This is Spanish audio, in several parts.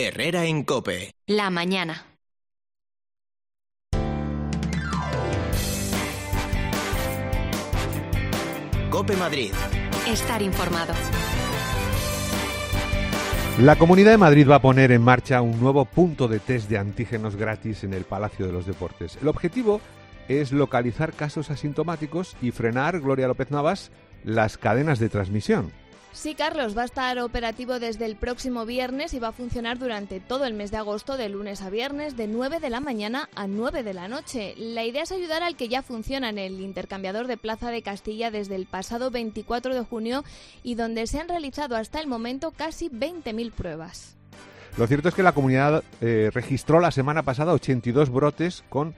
Herrera en COPE. La mañana. COPE Madrid. Estar informado. La Comunidad de Madrid va a poner en marcha un nuevo punto de test de antígenos gratis en el Palacio de los Deportes. El objetivo es localizar casos asintomáticos y frenar, Gloria López Navas, las cadenas de transmisión. Sí, Carlos, va a estar operativo desde el próximo viernes y va a funcionar durante todo el mes de agosto, de lunes a viernes, de 9 de la mañana a 9 de la noche. La idea es ayudar al que ya funciona en el intercambiador de Plaza de Castilla desde el pasado 24 de junio y donde se han realizado hasta el momento casi 20.000 pruebas. Lo cierto es que la comunidad registró la semana pasada 82 brotes con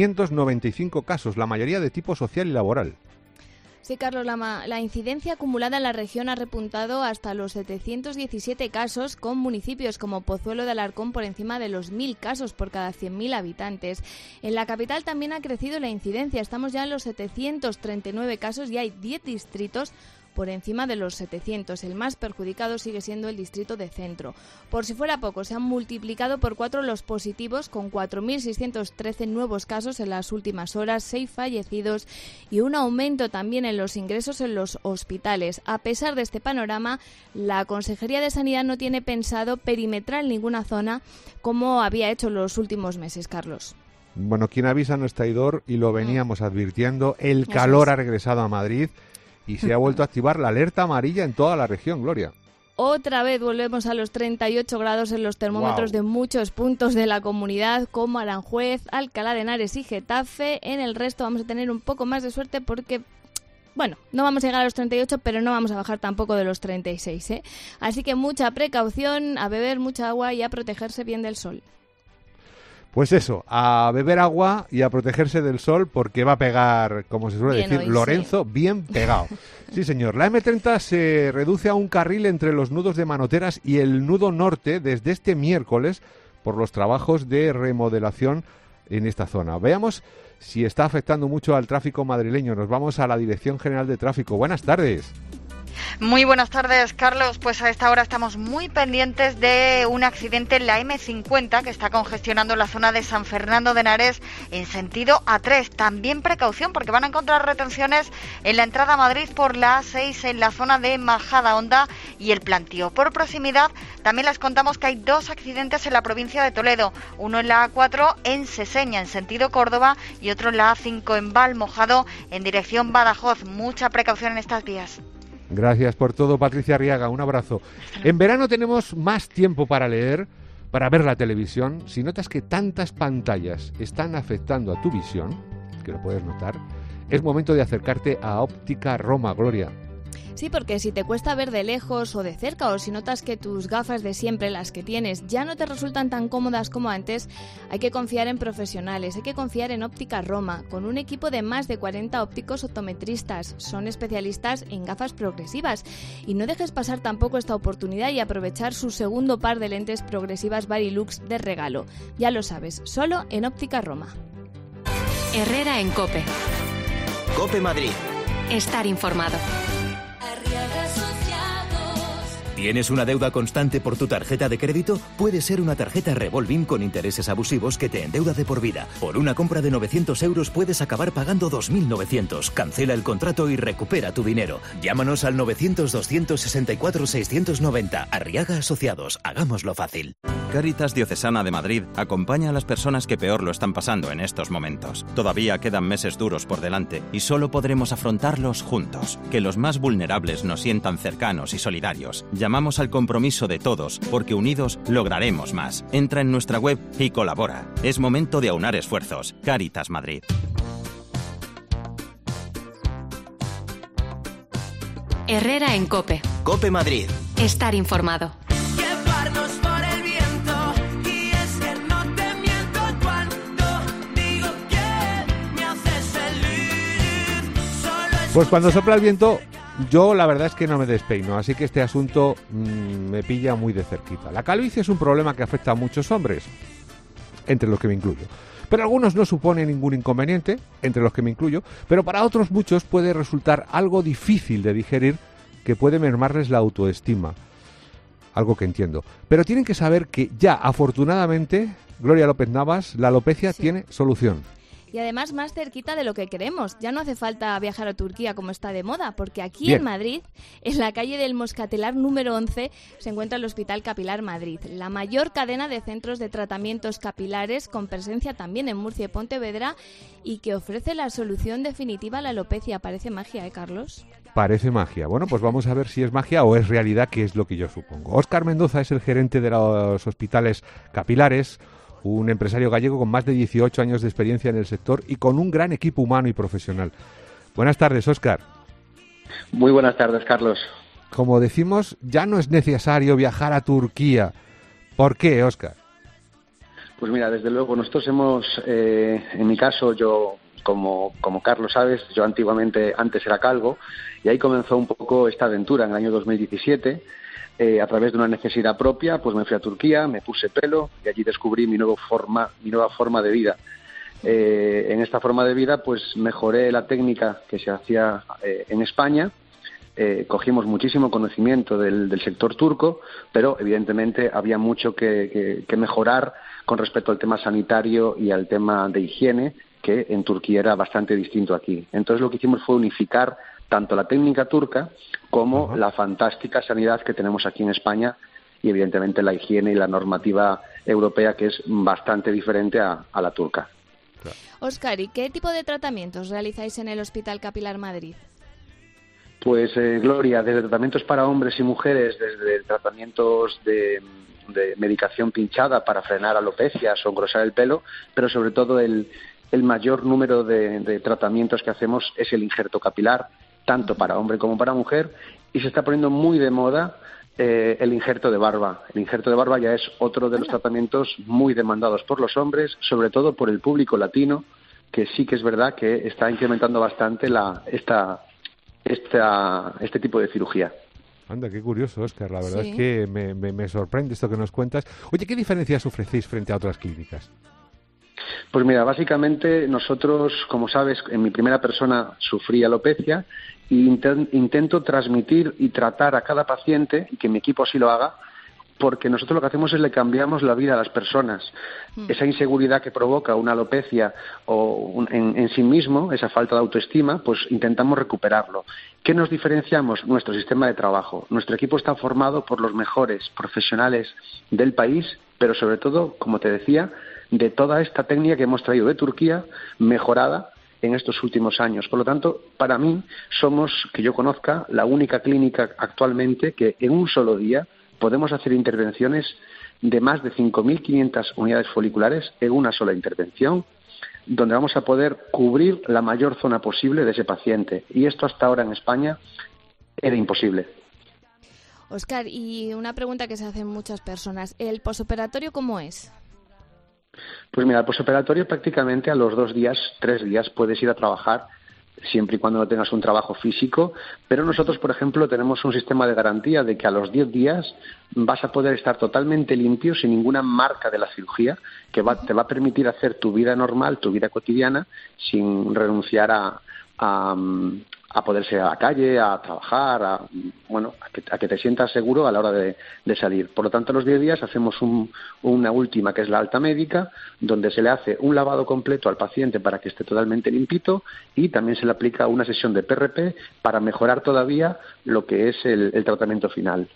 595 casos, la mayoría de tipo social y laboral. Sí, Carlos, la incidencia acumulada en la región ha repuntado hasta los 717 casos, con municipios como Pozuelo de Alarcón por encima de los 1.000 casos por cada 100.000 habitantes. En la capital también ha crecido la incidencia, estamos ya en los 739 casos y hay 10 distritos por encima de los 700. El más perjudicado sigue siendo el distrito de Centro. Por si fuera poco, se han multiplicado por 4 los positivos, con 4.613 nuevos casos en las últimas horas, 6 fallecidos y un aumento también en los ingresos en los hospitales. A pesar de este panorama, la Consejería de Sanidad no tiene pensado perimetrar ninguna zona como había hecho en los últimos meses, Carlos. Bueno, quien avisa no es traidor y lo veníamos advirtiendo. El calor ha regresado a Madrid y se ha vuelto a activar la alerta amarilla en toda la región, Gloria. Otra vez volvemos a los 38 grados en los termómetros de muchos puntos de la comunidad, como Aranjuez, Alcalá de Henares y Getafe. En el resto vamos a tener un poco más de suerte porque, bueno, no vamos a llegar a los 38, pero no vamos a bajar tampoco de los 36, ¿eh? Así que mucha precaución, a beber mucha agua y a protegerse bien del sol. Pues eso, a beber agua y a protegerse del sol porque va a pegar, como se suele decir, hoy, Lorenzo, sí. Bien pegado. Sí, señor. La M30 se reduce a un carril entre los nudos de Manoteras y el nudo norte desde este miércoles por los trabajos de remodelación en esta zona. Veamos si está afectando mucho al tráfico madrileño. Nos vamos a la Dirección General de Tráfico. Buenas tardes. Muy buenas tardes, Carlos. Pues a esta hora estamos muy pendientes de un accidente en la M50 que está congestionando la zona de San Fernando de Henares en sentido A3. También precaución porque van a encontrar retenciones en la entrada a Madrid por la A6 en la zona de Majadahonda y el Plantío. Por proximidad también les contamos que hay 2 accidentes en la provincia de Toledo. Uno en la A4 en Seseña en sentido Córdoba y otro en la A5 en Valmojado en dirección Badajoz. Mucha precaución en estas vías. Gracias por todo, Patricia Arriaga. Un abrazo. En verano tenemos más tiempo para leer, para ver la televisión. Si notas que tantas pantallas están afectando a tu visión, que lo puedes notar, es momento de acercarte a Óptica Roma, Gloria. Sí, porque si te cuesta ver de lejos o de cerca, o si notas que tus gafas de siempre, las que tienes, ya no te resultan tan cómodas como antes, hay que confiar en profesionales, hay que confiar en Óptica Roma, con un equipo de más de 40 ópticos optometristas. Son especialistas en gafas progresivas. Y no dejes pasar tampoco esta oportunidad y aprovechar su segundo par de lentes progresivas Varilux de regalo. Ya lo sabes, solo en Óptica Roma. Herrera en COPE. COPE Madrid. Estar informado. ¿Tienes una deuda constante por tu tarjeta de crédito? Puede ser una tarjeta revolving con intereses abusivos que te endeuda de por vida. Por una compra de 900 euros puedes acabar pagando 2.900. Cancela el contrato y recupera tu dinero. Llámanos al 900-264-690. Arriaga Asociados. Hagámoslo fácil. Cáritas Diocesana de Madrid acompaña a las personas que peor lo están pasando en estos momentos. Todavía quedan meses duros por delante y solo podremos afrontarlos juntos. Que los más vulnerables nos sientan cercanos y solidarios. Llamamos al compromiso de todos, porque unidos lograremos más. Entra en nuestra web y colabora. Es momento de aunar esfuerzos. Cáritas Madrid. Herrera en COPE. COPE Madrid. Estar informado. Pues cuando sopla el viento, yo la verdad es que no me despeino, así que este asunto me pilla muy de cerquita. La calvicie es un problema que afecta a muchos hombres, entre los que me incluyo. Pero algunos no supone ningún inconveniente, entre los que me incluyo, pero para otros muchos puede resultar algo difícil de digerir, que puede mermarles la autoestima. algo que entiendo. Pero tienen que saber que ya, afortunadamente, Gloria López Navas, la alopecia tiene solución. Y además más cerquita de lo que queremos. Ya no hace falta viajar a Turquía como está de moda, porque aquí en Madrid, en la calle del Moscatelar número 11, se encuentra el Hospital Capilar Madrid, la mayor cadena de centros de tratamientos capilares, con presencia también en Murcia y Pontevedra, y que ofrece la solución definitiva a la alopecia. Parece magia, ¿eh, Carlos? Parece magia. Bueno, pues vamos a ver si es magia o es realidad, que es lo que yo supongo. Óscar Mendoza es el gerente de los hospitales capilares, un empresario gallego con más de 18 años de experiencia en el sector y con un gran equipo humano y profesional. Buenas tardes, Óscar. Muy buenas tardes, Carlos. Como decimos, ya no es necesario viajar a Turquía. ¿Por qué, Óscar? Pues mira, desde luego, nosotros hemos, en mi caso, yo, como Carlos sabes, yo antes era calvo, y ahí comenzó un poco esta aventura en el año 2017. A través de una necesidad propia, pues me fui a Turquía, me puse pelo y allí descubrí mi nueva forma de vida. En esta forma de vida, pues mejoré la técnica que se hacía en España. Cogimos muchísimo conocimiento del sector turco, pero evidentemente había mucho que mejorar con respecto al tema sanitario y al tema de higiene, que en Turquía era bastante distinto aquí. Entonces lo que hicimos fue unificar tanto la técnica turca como la fantástica sanidad que tenemos aquí en España y evidentemente la higiene y la normativa europea, que es bastante diferente a la turca. Óscar, ¿y qué tipo de tratamientos realizáis en el Hospital Capilar Madrid? Pues Gloria, desde tratamientos para hombres y mujeres, desde tratamientos de medicación pinchada para frenar alopecias o engrosar el pelo, pero sobre todo el mayor número de tratamientos que hacemos es el injerto capilar, tanto para hombre como para mujer, y se está poniendo muy de moda el injerto de barba. El injerto de barba ya es otro de los tratamientos muy demandados por los hombres, sobre todo por el público latino, que sí que es verdad que está incrementando bastante este tipo de cirugía. Anda, qué curioso, Óscar. La verdad es que me sorprende esto que nos cuentas. Oye, ¿qué diferencias ofrecéis frente a otras clínicas? Pues mira, básicamente nosotros, como sabes, en mi primera persona sufrí alopecia e intento transmitir y tratar a cada paciente, y que mi equipo así lo haga, porque nosotros lo que hacemos es le cambiamos la vida a las personas. Esa inseguridad que provoca una alopecia o en sí mismo, esa falta de autoestima, pues intentamos recuperarlo. ¿Qué nos diferenciamos? Nuestro sistema de trabajo. Nuestro equipo está formado por los mejores profesionales del país, pero sobre todo, como te decía, de toda esta técnica que hemos traído de Turquía, mejorada en estos últimos años. Por lo tanto, para mí, somos, que yo conozca, la única clínica actualmente que en un solo día podemos hacer intervenciones de más de 5.500 unidades foliculares en una sola intervención, donde vamos a poder cubrir la mayor zona posible de ese paciente. Y esto hasta ahora en España era imposible. Óscar, y una pregunta que se hacen muchas personas, ¿el posoperatorio cómo es? Pues mira, el posoperatorio prácticamente a los 2 días, 3 días puedes ir a trabajar, siempre y cuando no tengas un trabajo físico, pero nosotros, por ejemplo, tenemos un sistema de garantía de que a los 10 días vas a poder estar totalmente limpio, sin ninguna marca de la cirugía, que te va a permitir hacer tu vida normal, tu vida cotidiana, sin renunciar a poder salir a la calle, a trabajar, a que te sientas seguro a la hora de salir. Por lo tanto, a los 10 días hacemos una última, que es la alta médica, donde se le hace un lavado completo al paciente para que esté totalmente limpito, y también se le aplica una sesión de PRP para mejorar todavía lo que es el tratamiento final.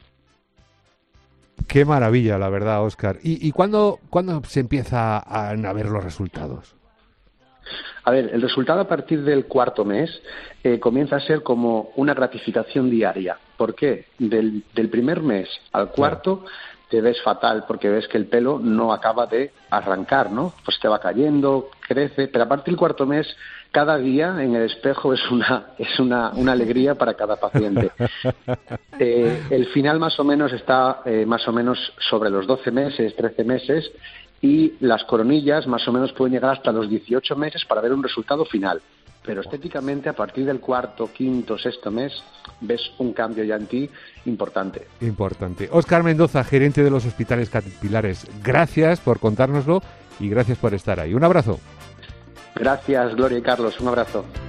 Qué maravilla, la verdad, Óscar. ¿Y cuándo se empieza a ver los resultados? A ver, el resultado a partir del 4º mes comienza a ser como una gratificación diaria. ¿Por qué? Del primer mes al 4º te ves fatal, porque ves que el pelo no acaba de arrancar, ¿no? Pues te va cayendo, crece, pero a partir del 4º mes, cada día en el espejo es una alegría para cada paciente. El final más o menos está más o menos sobre los 12 meses, 13 meses, y las coronillas más o menos pueden llegar hasta los 18 meses para ver un resultado final. Pero estéticamente, a partir del 4º, 5º, 6º mes, ves un cambio ya en ti importante. Importante. Óscar Mendoza, gerente de los hospitales capilares, gracias por contárnoslo y gracias por estar ahí. Un abrazo. Gracias, Gloria y Carlos. Un abrazo.